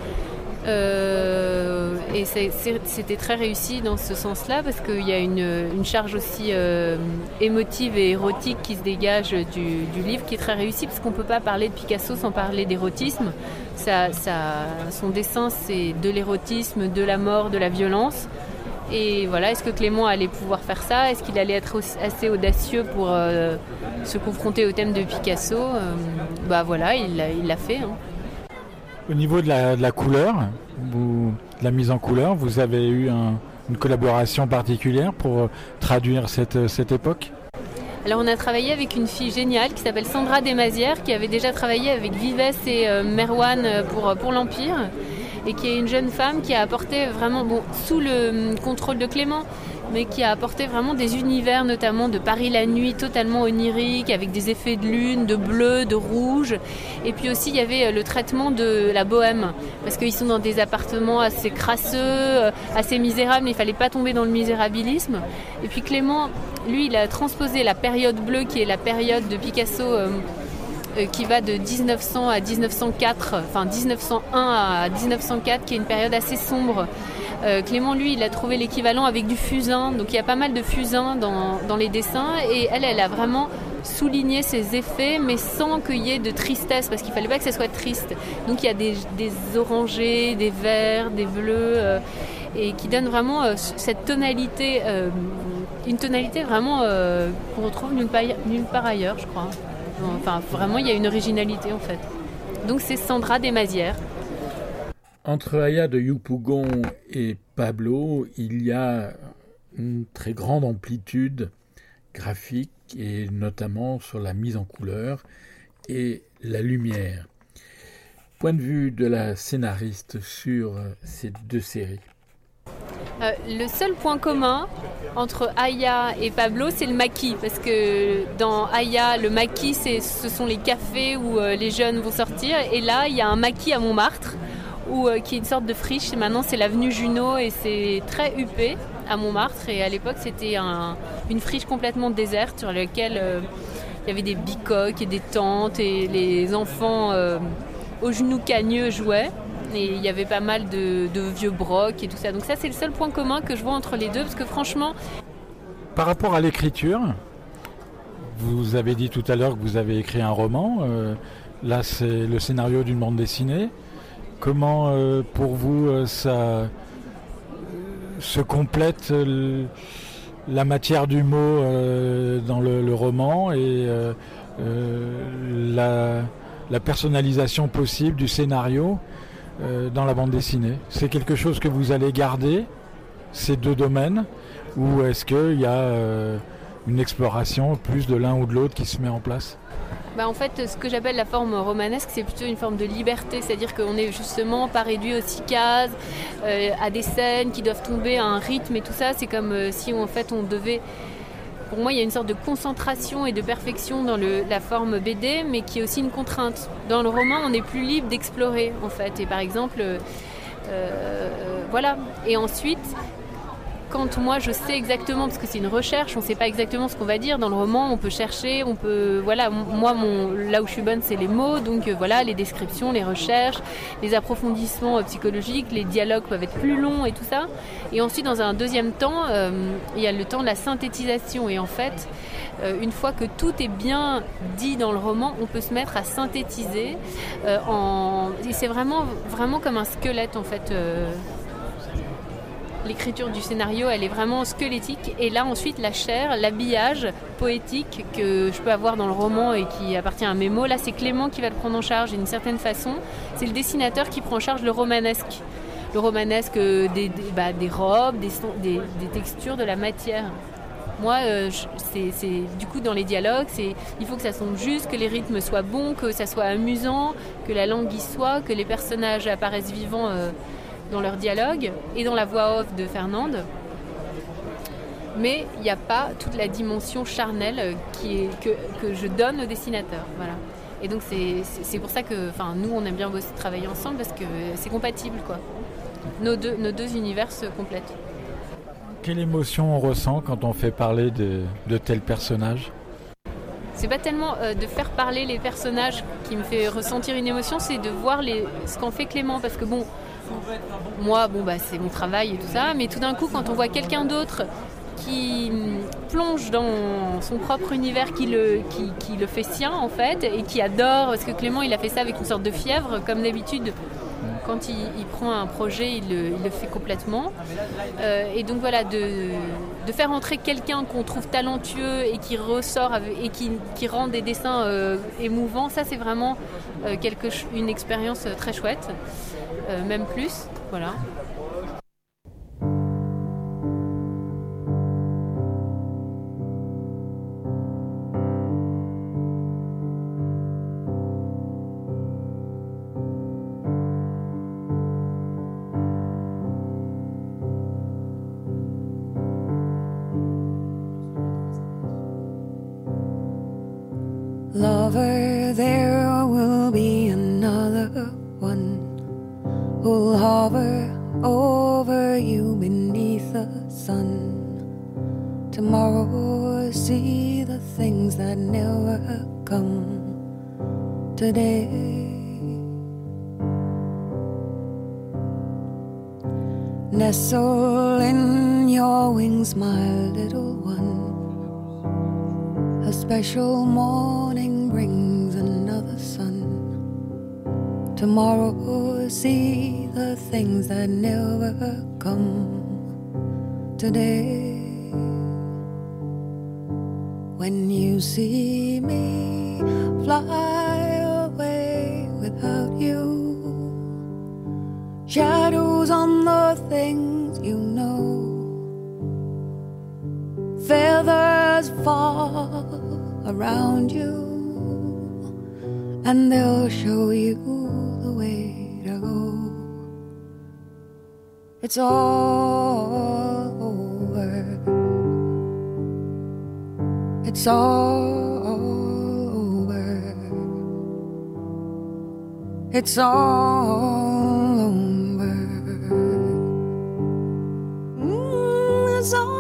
Euh, et c'est, c'est, c'était très réussi dans ce sens-là parce qu'il y a une, une charge aussi euh, émotive et érotique qui se dégage du, du livre, qui est très réussi parce qu'on ne peut pas parler de Picasso sans parler d'érotisme. Ça, ça, son dessin, c'est de l'érotisme, de la mort, de la violence. Et voilà, est-ce que Clément allait pouvoir faire ça? Est-ce qu'il allait être aussi, assez audacieux pour euh, se confronter au thème de Picasso? euh, Bah voilà, il l'a, il l'a fait. Hein. Au niveau de la, de la couleur, vous, de la mise en couleur, vous avez eu un, une collaboration particulière pour traduire cette, cette époque? Alors on a travaillé avec une fille géniale qui s'appelle Sandra Desmazières, qui avait déjà travaillé avec Vives et euh, Merwan pour, pour l'Empire, et qui est une jeune femme qui a apporté vraiment, bon, sous le contrôle de Clément, mais qui a apporté vraiment des univers, notamment de Paris la nuit, totalement onirique, avec des effets de lune, de bleu, de rouge. Et puis aussi, il y avait le traitement de la bohème, parce qu'ils sont dans des appartements assez crasseux, assez misérables, mais il ne fallait pas tomber dans le misérabilisme. Et puis Clément, lui, il a transposé la période bleue, qui est la période de Picasso, euh, euh, qui va de dix-neuf cents à dix-neuf cent quatre, enfin dix-neuf cent un à dix-neuf cent quatre, qui est une période assez sombre. Euh, Clément, lui, il a trouvé l'équivalent avec du fusain, donc il y a pas mal de fusain dans, dans les dessins, et elle, elle a vraiment souligné ces effets, mais sans qu'il y ait de tristesse, parce qu'il fallait pas que ça soit triste. Donc il y a des, des orangés, des verts, des bleus, euh, et qui donnent vraiment euh, cette tonalité, euh, une tonalité vraiment euh, qu'on retrouve nulle part, nulle part ailleurs, je crois. Enfin, vraiment, il y a une originalité en fait. Donc c'est Sandra Desmazières. Entre Aya de Yupougon et Pablo, il y a une très grande amplitude graphique, et notamment sur la mise en couleur et la lumière. Point de vue de la scénariste sur ces deux séries. Euh, le seul point commun entre Aya et Pablo, c'est le maquis, parce que dans Aya, le maquis, c'est, ce sont les cafés où euh, les jeunes vont sortir, et là, il y a un maquis à Montmartre, où, euh, qui est une sorte de friche. Maintenant, c'est l'avenue Junot, et c'est très huppé à Montmartre, et à l'époque, c'était un, une friche complètement déserte, sur laquelle euh, il y avait des bicoques et des tentes, et les enfants euh, aux genoux cagneux jouaient. Et il y avait pas mal de, de vieux brocs et tout ça. Donc ça, c'est le seul point commun que je vois entre les deux, parce que franchement, par rapport à l'écriture, vous avez dit tout à l'heure que vous avez écrit un roman. Euh, là, c'est le scénario d'une bande dessinée. Comment, euh, pour vous, euh, ça euh, se complète euh, la matière du mot euh, dans le, le roman et euh, euh, la, la personnalisation possible du scénario euh, dans la bande dessinée? C'est quelque chose que vous allez garder, ces deux domaines, ou est-ce qu'il y a euh, une exploration plus de l'un ou de l'autre qui se met en place? Bah en fait, ce que j'appelle la forme romanesque, c'est plutôt une forme de liberté, c'est-à-dire qu'on n'est justement pas réduit aux six cases, euh, à des scènes qui doivent tomber à un rythme et tout ça. C'est comme euh, si en fait on devait... Pour moi, il y a une sorte de concentration et de perfection dans le, la forme B D, mais qui est aussi une contrainte. Dans le roman, on est plus libre d'explorer, en fait. Et par exemple, euh, euh, voilà. Et ensuite... Quand moi je sais exactement, parce que c'est une recherche, on ne sait pas exactement ce qu'on va dire dans le roman, on peut chercher, on peut, voilà, moi mon, là où je suis bonne c'est les mots, donc euh, voilà, les descriptions, les recherches, les approfondissements euh, psychologiques, les dialogues peuvent être plus longs et tout ça. Et ensuite dans un deuxième temps, euh, il y a le temps de la synthétisation et en fait, euh, une fois que tout est bien dit dans le roman, on peut se mettre à synthétiser euh, en... et c'est vraiment, vraiment comme un squelette en fait. Euh... L'écriture du scénario, elle est vraiment squelettique. Et là, ensuite, la chair, l'habillage poétique que je peux avoir dans le roman et qui appartient à mes mots, là, c'est Clément qui va le prendre en charge d'une certaine façon. C'est le dessinateur qui prend en charge le romanesque. Le romanesque des, des, bah, des robes, des, des, des textures, de la matière. Moi, euh, je, c'est, c'est, du coup, dans les dialogues, c'est, il faut que ça sonne juste, que les rythmes soient bons, que ça soit amusant, que la langue y soit, que les personnages apparaissent vivants euh, dans leur dialogue et dans la voix off de Fernande. Mais il n'y a pas toute la dimension charnelle qui est, que, que je donne au dessinateur. Voilà. Et donc c'est, c'est, c'est pour ça que nous, on aime bien bosser, travailler ensemble parce que c'est compatible, quoi. Nos deux, nos deux univers se complètent. Quelle émotion on ressent quand on fait parler de, de tels personnages ? C'est pas tellement euh, de faire parler les personnages qui me fait ressentir une émotion, c'est de voir les, ce qu'en fait Clément. Parce que bon, moi, bon, bah, c'est mon travail et tout ça, mais tout d'un coup, quand on voit quelqu'un d'autre qui plonge dans son propre univers, qui le, qui, qui le fait sien, en fait, et qui adore, parce que Clément, il a fait ça avec une sorte de fièvre, comme d'habitude, quand il, il prend un projet, il le, il le fait complètement. Euh, et donc voilà, de, de faire entrer quelqu'un qu'on trouve talentueux et qui ressort avec, et qui, qui rend des dessins euh, émouvants, ça, c'est vraiment euh, quelque, une expérience très chouette. Euh, même plus, voilà. Lover, there will be another one who'll hover over you beneath the sun. Tomorrow, see the things that never come today. Nestle in your wings, my little one. A special morning brings another sun. Tomorrow, see the things that never come today. When you see me fly away without you, shadows on the things you know, feathers fall around you, and they'll show you the way to go. It's all over. It's all over. It's all over. Mm, it's all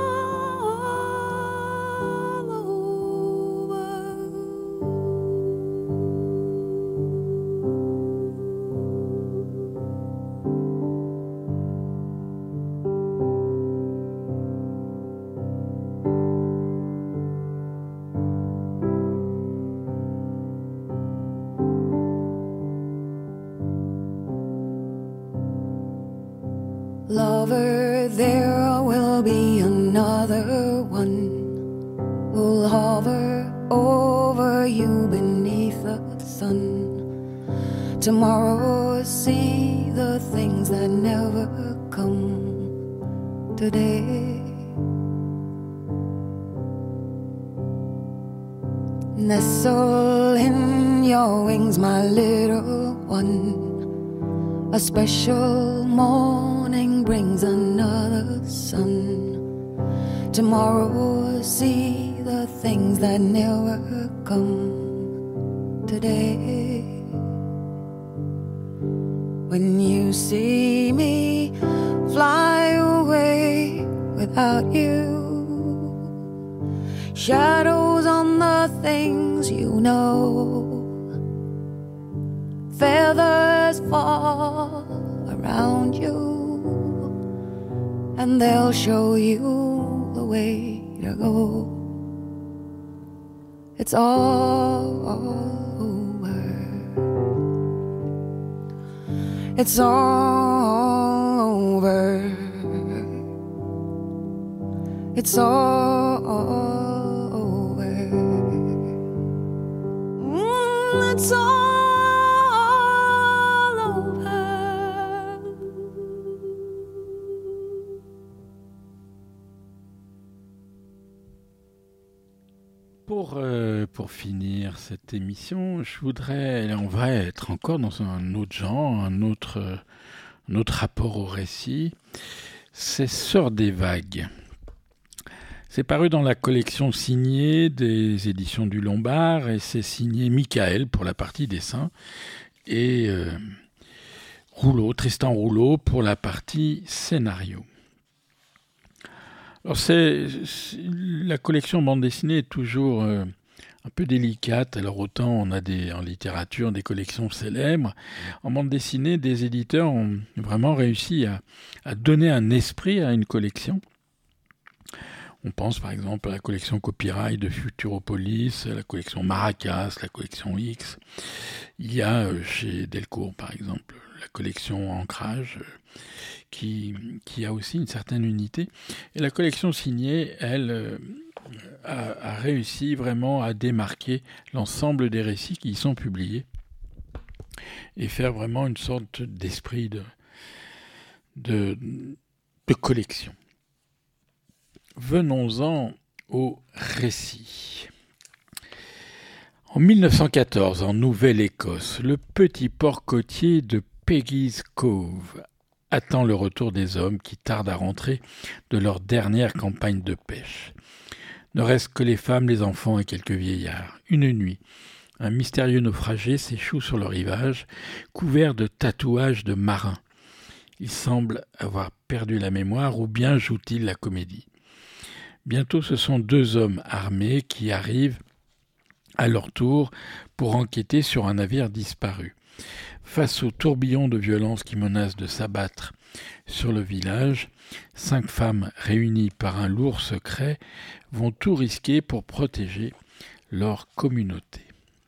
lover, there will be another one who'll hover over you beneath the sun. Tomorrow, see the things that never come today. Nestle in your wings, my little one. A special morning brings another sun. Tomorrow, see the things that never come today. When you see me fly away without you, shadows on the things you know, feathers fall around you, and they'll show you the way to go. It's all over. It's all over. It's all over. Mm, it's all over. Pour, euh, pour finir cette émission, je voudrais, on va être encore dans un autre genre, un autre, un autre rapport au récit. C'est Sœurs des vagues. C'est paru dans la collection signée des éditions du Lombard et c'est signé Michael pour la partie dessin et euh, Rouleau, Tristan Rouleau pour la partie scénario. Alors c'est, c'est la collection bande dessinée est toujours euh, un peu délicate. Alors autant on a des en littérature des collections célèbres, en bande dessinée des éditeurs ont vraiment réussi à, à donner un esprit à une collection. On pense par exemple à la collection Copyright de Futuropolis, à la collection Maracas, la collection X. Il y a euh, chez Delcourt par exemple la collection Ancrage euh, qui, qui a aussi une certaine unité. Et la collection signée, elle, euh, a, a réussi vraiment à démarquer l'ensemble des récits qui y sont publiés et faire vraiment une sorte d'esprit de, de, de collection. Venons-en au récit. En mille neuf cent quatorze, en Nouvelle-Écosse, le petit port côtier de Peggy's Cove attend le retour des hommes qui tardent à rentrer de leur dernière campagne de pêche. Ne restent que les femmes, les enfants et quelques vieillards. Une nuit, un mystérieux naufragé s'échoue sur le rivage, couvert de tatouages de marins. Il semble avoir perdu la mémoire ou bien joue-t-il la comédie. Bientôt, ce sont deux hommes armés qui arrivent à leur tour pour enquêter sur un navire disparu. Face au tourbillon de violence qui menace de s'abattre sur le village, cinq femmes réunies par un lourd secret vont tout risquer pour protéger leur communauté.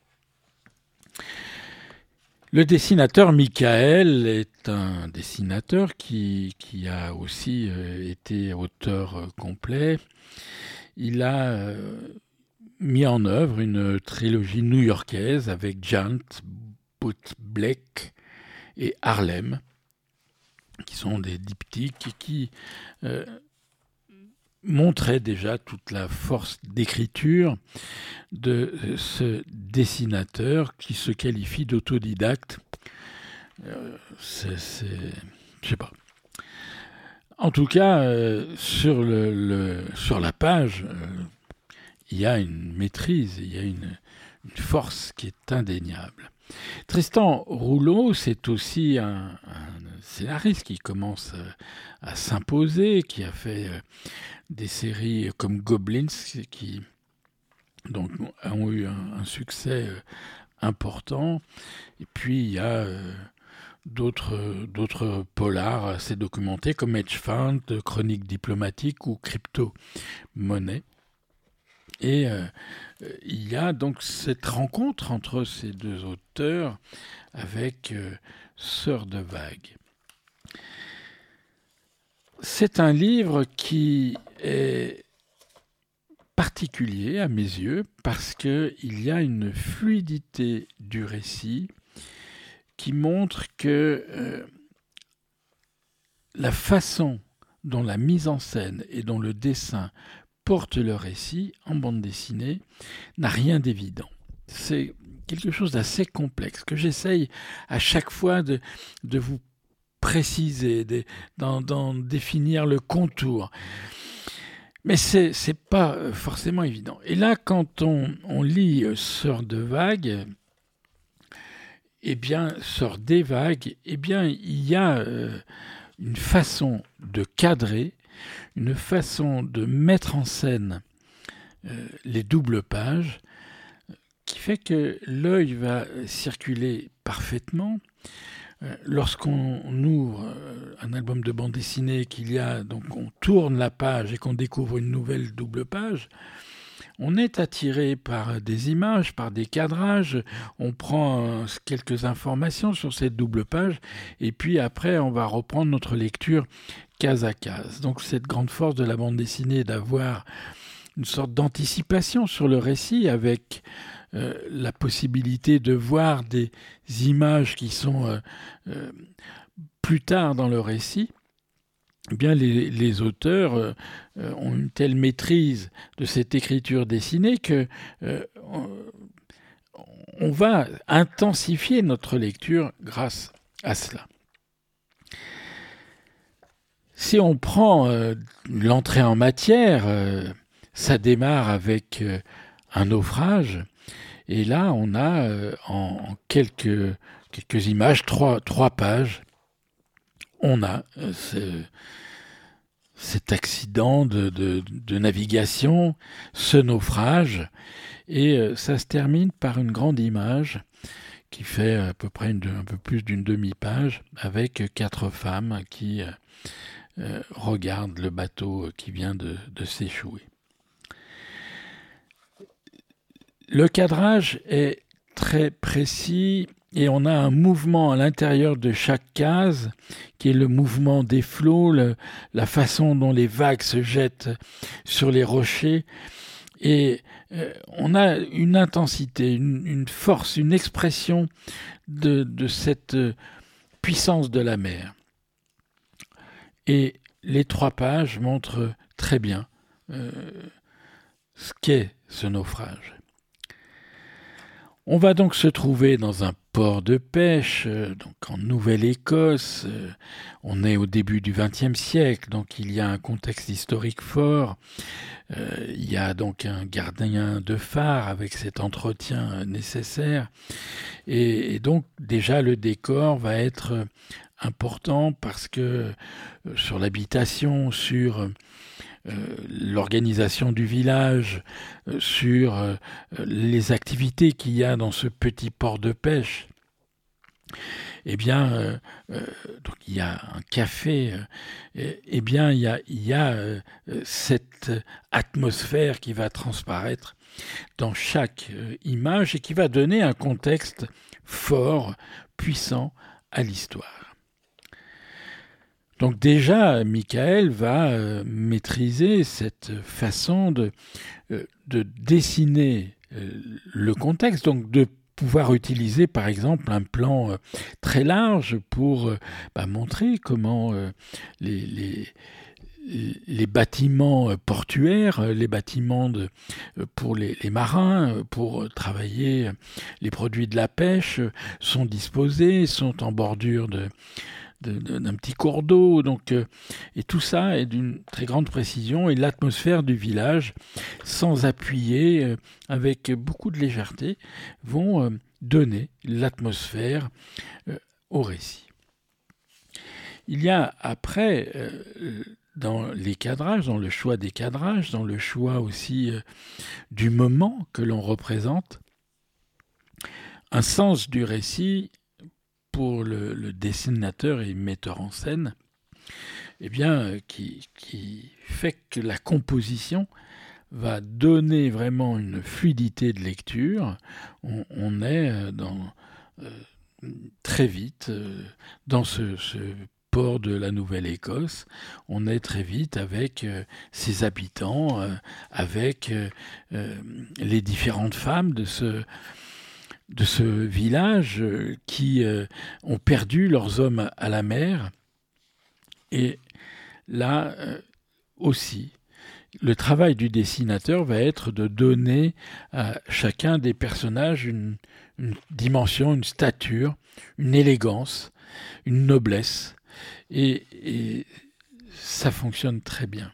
Le dessinateur Michael est un dessinateur qui, qui a aussi euh, été auteur euh, complet. Il a euh, mis en œuvre une trilogie new-yorkaise avec Jant, Blake et Harlem, qui sont des diptyques qui euh, montraient déjà toute la force d'écriture de ce dessinateur qui se qualifie d'autodidacte. Euh, c'est, c'est, je sais pas. En tout cas, euh, sur, le, le, sur la page, euh, il y a une maîtrise, il y a une, une force qui est indéniable. Tristan Rouleau, c'est aussi un, un scénariste qui commence à s'imposer, qui a fait des séries comme Goblins, qui donc, ont eu un, un succès important. Et puis, il y a euh, d'autres, d'autres polars assez documentés, comme Hedge Fund, Chronique diplomatique ou Crypto-monnaie. Et euh, il y a donc cette rencontre entre ces deux auteurs avec euh, Sœurs de vagues. c'est un livre qui est particulier à mes yeux parce qu'il y a une fluidité du récit qui montre que euh, la façon dont la mise en scène et dont le dessin porte le récit en bande dessinée n'a rien d'évident. C'est quelque chose d'assez complexe que j'essaye à chaque fois de, de vous préciser, de, d'en, d'en définir le contour. Mais c'est, c'est pas forcément évident. Et là, quand on, on lit Sœur de vagues, eh bien, Sœur des vagues, eh bien, il y a euh, une façon de cadrer, une façon de mettre en scène euh, les doubles pages, qui fait que l'œil va circuler parfaitement. Euh, lorsqu'on ouvre euh, un album de bande dessinée, qu'il y a, donc on tourne la page et qu'on découvre une nouvelle double page, on est attiré par des images, par des cadrages, on prend euh, quelques informations sur cette double page, et puis après on va reprendre notre lecture case à case. Donc cette grande force de la bande dessinée d'avoir une sorte d'anticipation sur le récit avec euh, la possibilité de voir des images qui sont euh, euh, plus tard dans le récit, eh bien les, les auteurs euh, ont une telle maîtrise de cette écriture dessinée que euh, on, on va intensifier notre lecture grâce à cela. Si on prend euh, l'entrée en matière, euh, ça démarre avec euh, un naufrage, et là on a euh, en, en quelques, quelques images, trois, trois pages, on a euh, ce, cet accident de, de, de navigation, ce naufrage, et euh, ça se termine par une grande image qui fait à peu près une, un peu plus d'une demi-page, avec quatre femmes qui euh, euh, regardent le bateau qui vient de, de s'échouer. Le cadrage est très précis et on a un mouvement à l'intérieur de chaque case qui est le mouvement des flots, le, la façon dont les vagues se jettent sur les rochers. Et euh, on a une intensité, une, une force, une expression de, de cette puissance de la mer. Et les trois pages montrent très bien euh, ce qu'est ce naufrage. On va donc se trouver dans un port de pêche, euh, donc en Nouvelle-Écosse. Euh, on est au début du vingtième siècle, donc il y a un contexte historique fort. Euh, il y a donc un gardien de phare avec cet entretien euh, nécessaire. Et, et donc déjà le décor va être euh, important parce que euh, sur l'habitation, sur Euh, l'organisation du village, euh, sur euh, les activités qu'il y a dans ce petit port de pêche, eh bien, euh, euh, donc il y a un café, euh, eh bien, il y a, il y a euh, cette atmosphère qui va transparaître dans chaque euh, image et qui va donner un contexte fort, puissant à l'histoire. Donc déjà, Michael va euh, maîtriser cette façon de, euh, de dessiner euh, le contexte, donc de pouvoir utiliser par exemple un plan euh, très large pour euh, bah, montrer comment euh, les, les, les bâtiments portuaires, les bâtiments de, pour les, les marins, pour travailler les produits de la pêche sont disposés, sont en bordure de d'un petit cours d'eau, donc euh, et tout ça est d'une très grande précision, et l'atmosphère du village, sans appuyer, euh, avec beaucoup de légèreté, vont euh, donner l'atmosphère euh, au récit. Il y a après, euh, dans les cadrages, dans le choix des cadrages, dans le choix aussi euh, du moment que l'on représente, un sens du récit pour le, le dessinateur et metteur en scène, eh bien, qui, qui fait que la composition va donner vraiment une fluidité de lecture. On, on est dans, euh, très vite euh, dans ce, ce port de la Nouvelle-Écosse, on est très vite avec euh, ses habitants, euh, avec euh, euh, les différentes femmes de ce, de ce village euh, qui euh, ont perdu leurs hommes à la mer. Et là euh, aussi, le travail du dessinateur va être de donner à chacun des personnages une, une dimension, une stature, une élégance, une noblesse. Et, et ça fonctionne très bien.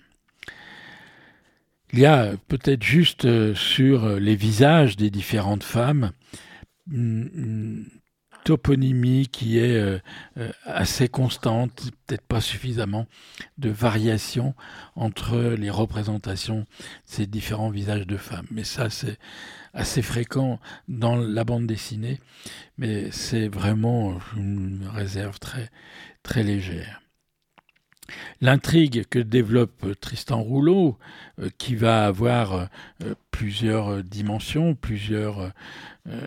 Il y a peut-être juste sur les visages des différentes femmes une, une toponymie qui est euh, euh, assez constante, peut-être pas suffisamment de variation entre les représentations de ces différents visages de femmes. Mais ça, c'est assez fréquent dans la bande dessinée, mais c'est vraiment une réserve très, très légère. L'intrigue que développe Tristan Rouleau, euh, qui va avoir euh, plusieurs dimensions, plusieurs euh,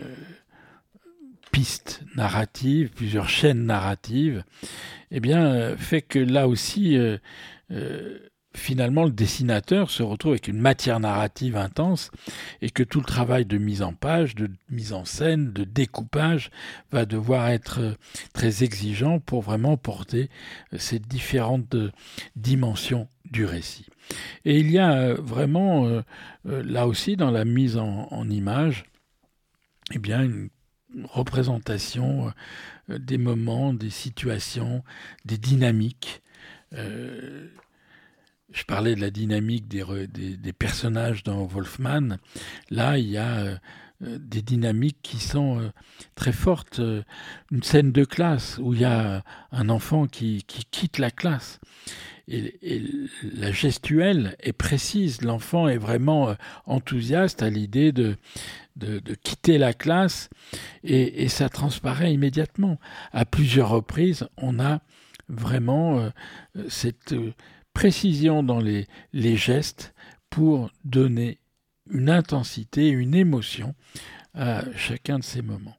pistes narratives, plusieurs chaînes narratives, eh bien, euh, fait que là aussi, euh, euh, finalement, le dessinateur se retrouve avec une matière narrative intense et que tout le travail de mise en page, de mise en scène, de découpage va devoir être très exigeant pour vraiment porter ces différentes dimensions du récit. Et il y a vraiment, euh, là aussi, dans la mise en, en image, eh bien, une représentation euh, des moments, des situations, des dynamiques. Euh, je parlais de la dynamique des, des, des personnages dans Wolfman. Là, il y a euh, des dynamiques qui sont euh, très fortes. Euh, une scène de classe où il y a un enfant qui, qui quitte la classe. Et, et la gestuelle est précise. L'enfant est vraiment euh, enthousiaste à l'idée de De, de quitter la classe et, et ça transparaît immédiatement. À plusieurs reprises, on a vraiment euh, cette euh, précision dans les, les gestes pour donner une intensité, une émotion à chacun de ces moments.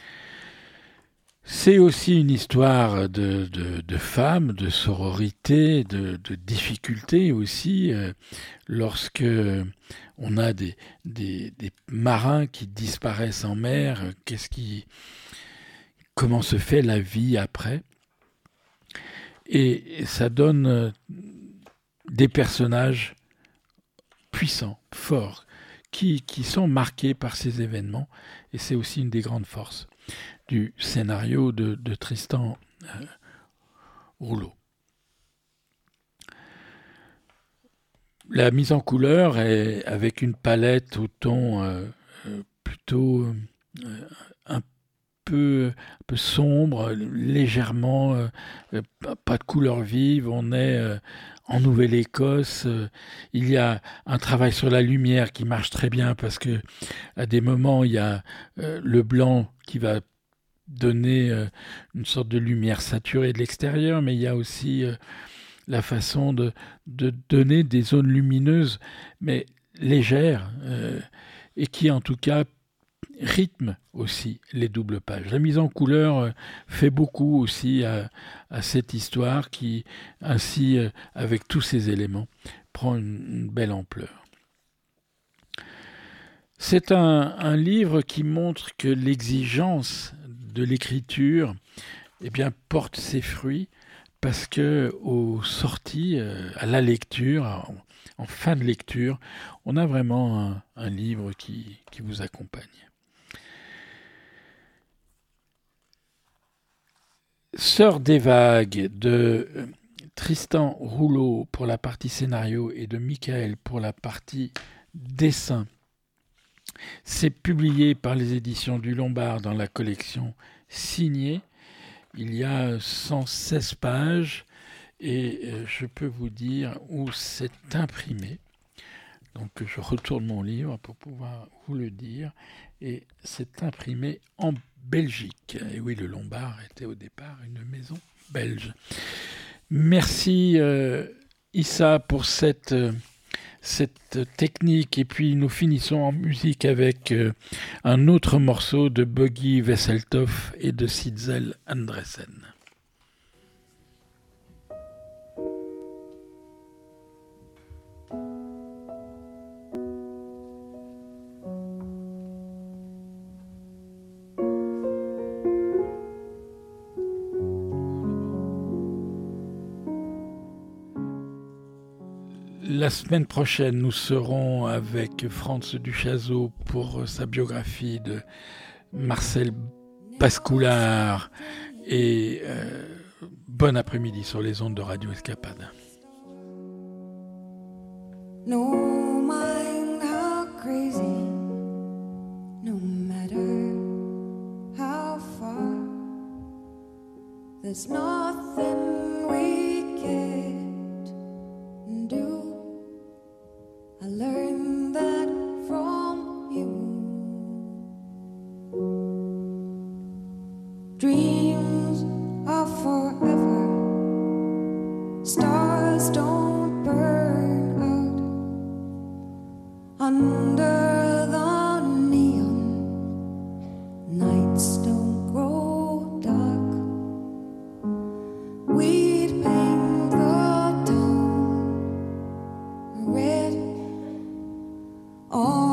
C'est aussi une histoire de, de, de femmes, de sororité, de, de difficultés aussi, euh, lorsque on a des, des, des marins qui disparaissent en mer, qu'est-ce qui, comment se fait la vie après? Et ça donne des personnages puissants, forts, qui, qui sont marqués par ces événements, et c'est aussi une des grandes forces du scénario de, de Tristan euh, Rouleau. La mise en couleur est avec une palette au ton euh, plutôt euh, un peu, un peu sombre, légèrement, euh, pas de couleur vive. On est euh, en Nouvelle-Écosse. Euh, il y a un travail sur la lumière qui marche très bien parce que à des moments, il y a euh, le blanc qui va donner euh, une sorte de lumière saturée de l'extérieur, mais il y a aussi euh, la façon de, de donner des zones lumineuses, mais légères, euh, et qui en tout cas rythment aussi les doubles pages. La mise en couleur euh, fait beaucoup aussi à, à cette histoire qui, ainsi, euh, avec tous ces éléments, prend une, une belle ampleur. C'est un, un livre qui montre que l'exigence de l'écriture eh bien, porte ses fruits parce que aux sorties, euh, à la lecture, en, en fin de lecture, on a vraiment un, un livre qui, qui vous accompagne. Sœur des vagues de Tristan Rouleau pour la partie scénario et de Michael pour la partie dessin. C'est publié par les éditions du Lombard dans la collection Signée. Il y a cent seize pages et je peux vous dire où c'est imprimé. Donc je retourne mon livre pour pouvoir vous le dire. Et c'est imprimé en Belgique. Et oui, le Lombard était au départ une maison belge. Merci euh, Issa pour cette... Euh, cette technique, et puis nous finissons en musique avec euh, un autre morceau de Buggy Wesseltoft et de Sitzel Andresen. La semaine prochaine, nous serons avec Franz Duchazot pour sa biographie de Marcel Pascoulard. Et euh, bon après-midi sur les ondes de Radio Escapade. No mind how crazy, no matter how far, there's nothing we can't do. I learned that from you. Dreams are forever, stars don't burn out under the neon, nights don't grow dark. We'd paint the town red. All